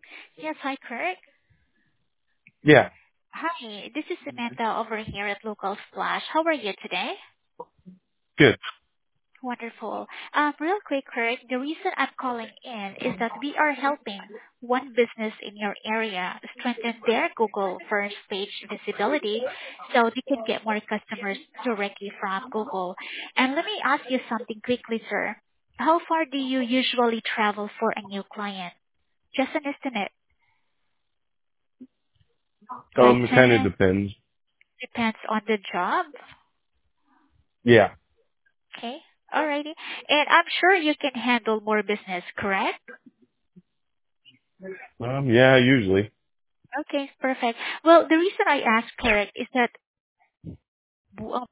Yes, hi, Kirk. Yeah, Hi, this is Samantha over here at Local Splash. How are you today? good. Wonderful. Real quick, Kirk, the reason I'm calling in is that we are helping one business in your area strengthen their Google first page visibility so they can get more customers directly from Google. And let me ask you something quickly, sir. How far do you usually travel for a new client? Just an estimate, like It kind of 10, depends. depends on the job. Yeah. Okay. Alrighty. And I'm sure you can handle more business, correct? Yeah, usually. Okay, perfect. Well, the reason I asked, correct, is that